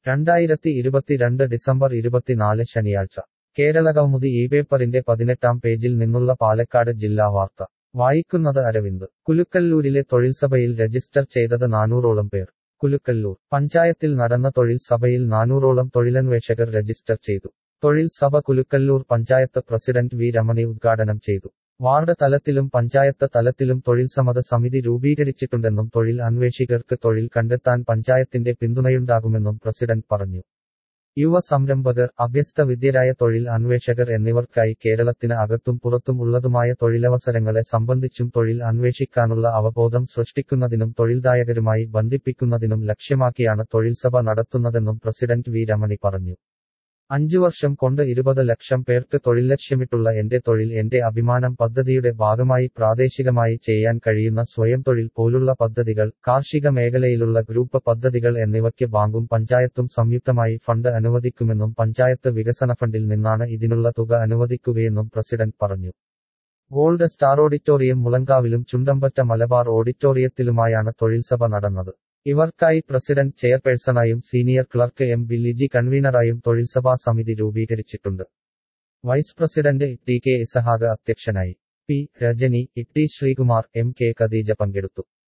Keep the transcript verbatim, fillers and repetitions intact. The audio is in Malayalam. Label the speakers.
Speaker 1: രണ്ടായിരത്തി ഇരുപത്തിരണ്ട് ഡിസംബർ ഇരുപത്തിനാല് ശനിയാഴ്ച കേരളകൗമുദി ഈ പേപ്പറിന്റെ പതിനെട്ടാം പേജിൽ നിന്നുള്ള പാലക്കാട് ജില്ലാ വാർത്ത വായിക്കുന്നത് അരവിന്ദ്. കുലുക്കല്ലൂരിലെ തൊഴിൽസഭയിൽ രജിസ്റ്റർ ചെയ്തത് നാനൂറോളം പേർ. കുലുക്കല്ലൂർ പഞ്ചായത്തിൽ നടന്ന തൊഴിൽ സഭയിൽ നാനൂറോളം തൊഴിലന്വേഷകർ രജിസ്റ്റർ ചെയ്തു. തൊഴിൽ സഭ കുലുക്കല്ലൂർ പഞ്ചായത്ത് പ്രസിഡന്റ് വി രമണി ഉദ്ഘാടനം ചെയ്തു. വാർഡ് തലത്തിലും പഞ്ചായത്ത് തലത്തിലും തൊഴിൽ സമ്മത സമിതി രൂപീകരിച്ചിട്ടുണ്ടെന്നും തൊഴിൽ അന്വേഷകർക്ക് തൊഴിൽ കണ്ടെത്താൻ പഞ്ചായത്തിന്റെ പിന്തുണയുണ്ടാകുമെന്നും പ്രസിഡന്റ് പറഞ്ഞു. യുവ സംരംഭകർ, അഭ്യസ്ത വിദ്യരായ തൊഴിൽ അന്വേഷകർ എന്നിവർക്കായി കേരളത്തിന് അകത്തും പുറത്തും ഉള്ളതുമായ തൊഴിലവസരങ്ങളെ സംബന്ധിച്ചും തൊഴിൽ അന്വേഷിക്കാനുള്ള അവബോധം സൃഷ്ടിക്കുന്നതിനും തൊഴിൽദായകരുമായി ബന്ധിപ്പിക്കുന്നതിനും ലക്ഷ്യമാക്കിയാണ് തൊഴിൽസഭ നടത്തുന്നതെന്നും പ്രസിഡന്റ് വി രമണി പറഞ്ഞു. അഞ്ചു വർഷം കൊണ്ട് ഇരുപത് ലക്ഷം പേർക്ക് തൊഴിൽ ലക്ഷ്യമിട്ടുള്ള എന്റെ തൊഴിൽ എന്റെ അഭിമാനം പദ്ധതിയുടെ ഭാഗമായി പ്രാദേശികമായി ചെയ്യാൻ കഴിയുന്ന സ്വയം തൊഴിൽ പോലുള്ള പദ്ധതികൾ, കാർഷിക മേഖലയിലുള്ള ഗ്രൂപ്പ് പദ്ധതികൾ എന്നിവയ്ക്ക് ബാങ്കും പഞ്ചായത്തും സംയുക്തമായി ഫണ്ട് അനുവദിക്കുമെന്നും പഞ്ചായത്ത് വികസന ഫണ്ടിൽ നിന്നാണ് ഇതിനുള്ള തുക അനുവദിക്കുകയെന്നും പ്രസിഡന്റ് പറഞ്ഞു. ഗോൾഡ് സ്റ്റാർ ഓഡിറ്റോറിയം മുളങ്കാവിലും ചുണ്ടമ്പറ്റ മലബാർ ഓഡിറ്റോറിയത്തിലുമായാണ് തൊഴിൽസഭ നടന്നത്. ഇവർക്കായി പ്രസിഡന്റ് ചെയർപേഴ്സണായും senior clerk M B Liji കൺവീനറായും തൊഴിൽസഭാ സമിതി രൂപീകരിച്ചിട്ടുണ്ട്. Vice president T K Isahaq അധ്യക്ഷനായി. P Rajani, T Sreekumar, M K Khadeeja പങ്കെടുത്തു.